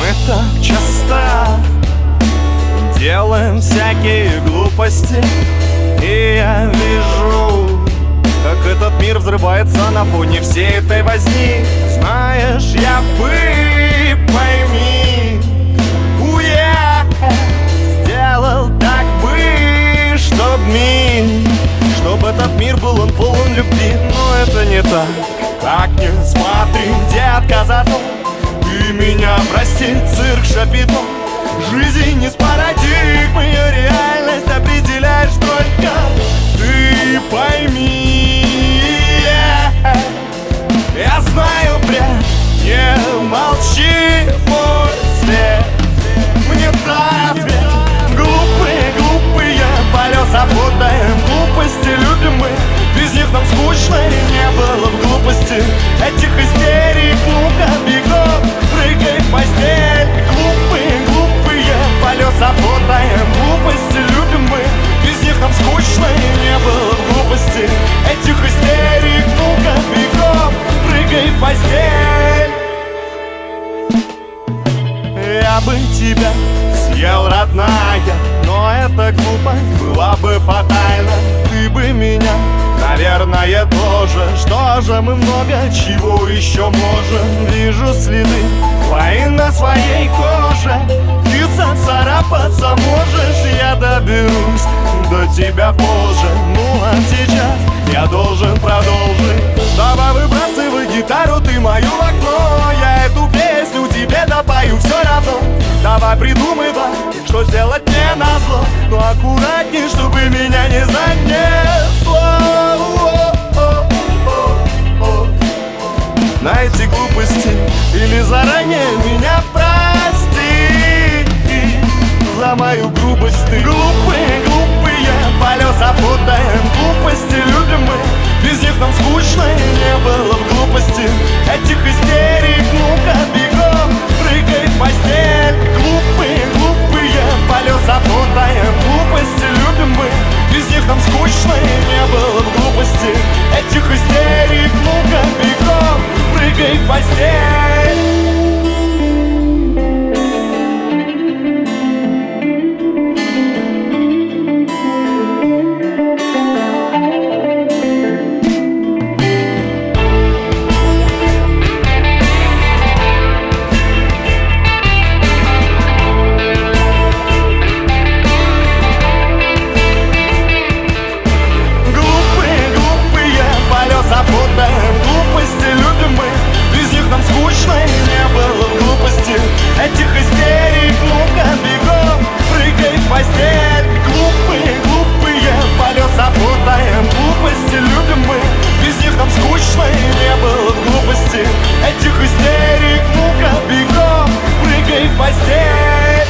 так часто делаем всякие глупости, и я вижу, как этот мир взрывается на фоне всей этой возни. Знаешь, я бы, пойми, сделал так бы, чтоб этот мир был он полон любви. Но это не так. Так не смотри, детка, зато ты меня прости, цирк Шапито. Жизнь не с парадигмы, ее реальность определяешь только ты, пойми. Я знаю бред, не молчи, мой свет. Мне дай ответ. Глупые, глупые полеса путаем, глупости любим мы, без них нам скучно и не было в глупости этих истерик. Ну-ка, бегом, прыгай в постель. Глупые, глупые полеса путаем, глупости любим мы, без них нам скучно и не было в глупости этих истерик. Ну-ка, бегом, прыгай в постель. Я бы тебя съел, родная, но эта глупость была бы фатальна. Ты бы меня, наверное, тоже. Что же мы много чего еще можем? Вижу следы твои на своей коже. Ты царапаться можешь, я доберусь до тебя позже. Ну а сейчас я должен продолжить. Давай выбрасывай гитару, ты мою в окно. Я эту песню тебе допою все равно. Давай придумывай, что сделать мне назло, но аккуратней, чтобы меня не занесло. На эти глупости или заранее меня прости за мою грубость. Ты глупые, глупые полеса путаем, глупости любим мы, без них нам скучно и не было в глупости этих истерик. Ну-ка, бегом, прыгай в постель. Глупые, глупые полеса путаем, глупости любим мы, без них нам скучно и не было в глупости этих истерик. Ну-ка, бегом, прыгай в постель. Глупости любим мы, без них нам скучно и не было в глупости этих истерик. Ну-ка, бегом, прыгай в постель. Глупые, глупые полеса путаем, глупости любим мы, без них нам скучно и не было в глупости этих истерик. Ну-ка, бегом, прыгай в постель.